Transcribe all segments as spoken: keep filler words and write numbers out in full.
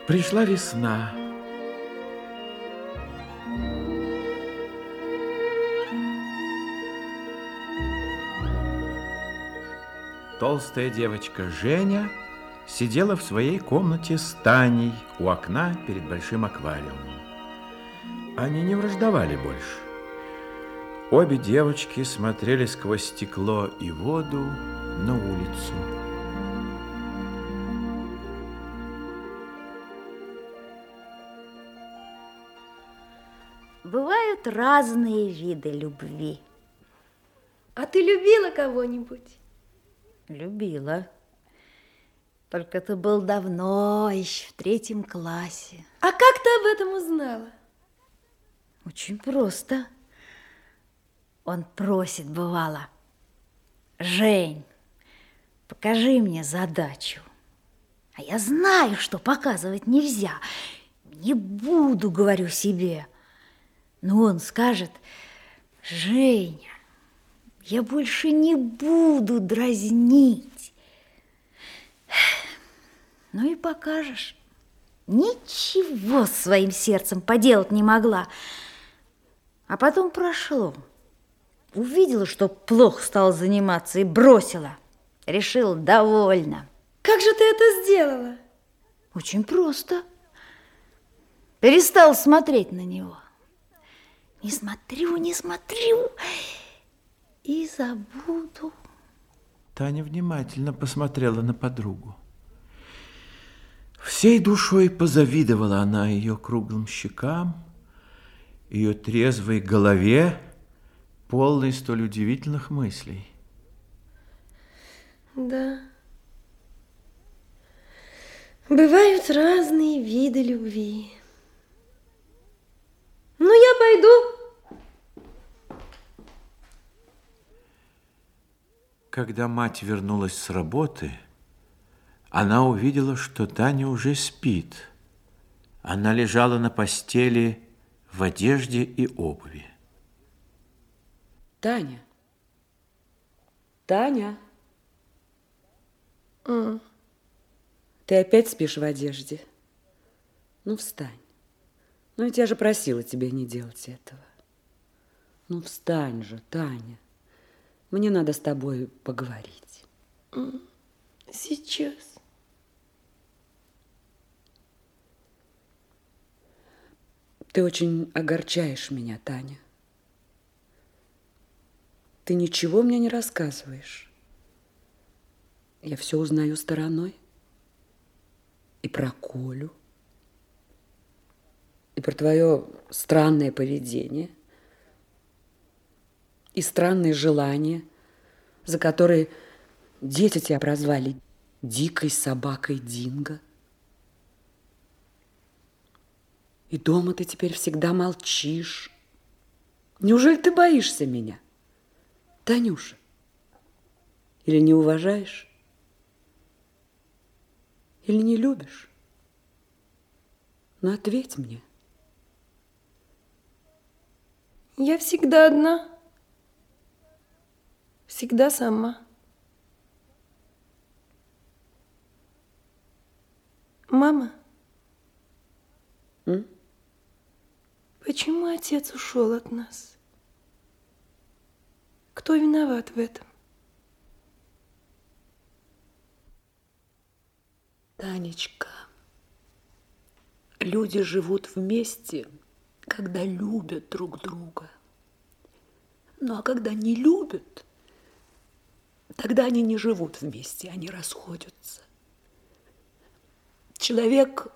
Пришла весна. Толстая девочка Женя сидела в своей комнате с Таней у окна перед большим аквариумом. Они не враждовали больше. Обе девочки смотрели сквозь стекло и воду на улицу. Бывают разные виды любви. А ты любила кого-нибудь? Любила. Только это было давно, еще в третьем классе. А как ты об этом узнала? Очень просто. Он просит, бывало: Жень, покажи мне задачу. А я знаю, что показывать нельзя. Не буду, говорю себе. Но он скажет: Женя, я больше не буду дразнить. Ну и покажешь. Ничего с своим сердцем поделать не могла. А потом прошло. Увидела, что плохо стала заниматься, и бросила. Решила: довольно. Как же ты это сделала? Очень просто. Перестала смотреть на него. Не смотрю, не смотрю, и забуду. Таня внимательно посмотрела на подругу. Всей душой позавидовала она ее круглым щекам, ее трезвой голове, полной столь удивительных мыслей. Да. Бывают разные виды любви. Ну, я пойду. Когда мать вернулась с работы, она увидела, что Таня уже спит. Она лежала на постели в одежде и обуви. Таня. Таня. Mm. Ты опять спишь в одежде? Ну, встань. Ну, ведь я же просила тебя не делать этого. Ну, встань же, Таня. Мне надо с тобой поговорить. Mm. Сейчас. Ты очень огорчаешь меня, Таня. Ты ничего мне не рассказываешь. Я все узнаю стороной. И про Колю, и про твое странное поведение, и странные желания, за которые дети тебя прозвали дикой собакой Динго. И дома ты теперь всегда молчишь. Неужели ты боишься меня, Танюша? Или не уважаешь? Или не любишь? Ну, ответь мне. Я всегда одна. Всегда сама. Мама? М? Почему отец ушел от нас? Кто виноват в этом? Танечка, люди живут вместе, когда любят друг друга. Ну, а когда не любят, тогда они не живут вместе, они расходятся. Человек,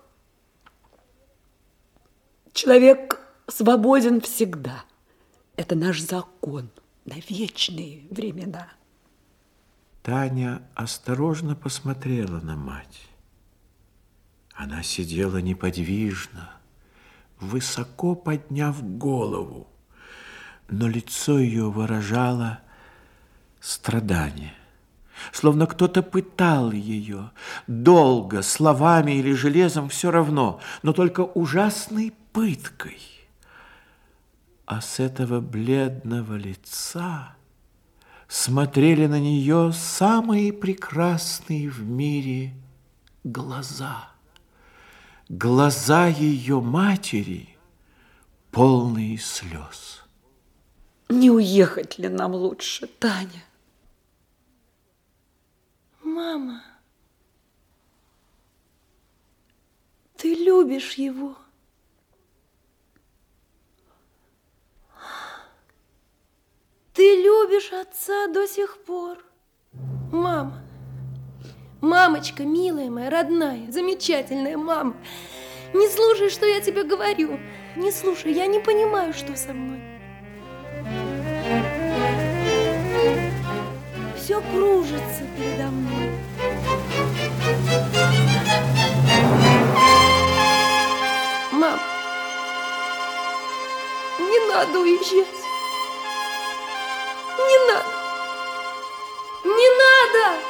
человек свободен всегда. Это наш закон на вечные времена. Таня осторожно посмотрела на мать. Она сидела неподвижно, высоко подняв голову, но лицо ее выражало страдание, словно кто-то пытал ее, долго, словами или железом, все равно, но только ужасной пыткой. А с этого бледного лица смотрели на нее самые прекрасные в мире глаза. глаза ее матери полные слез. Не уехать ли нам лучше, Таня? Мама, ты любишь его? Ты любишь отца до сих пор? Мама, мамочка, милая моя, родная, замечательная мама, не слушай, что я тебе говорю. Не слушай, я не понимаю, что со мной. Все кружится передо мной. Мам, не надо уезжать. Не надо. Не надо!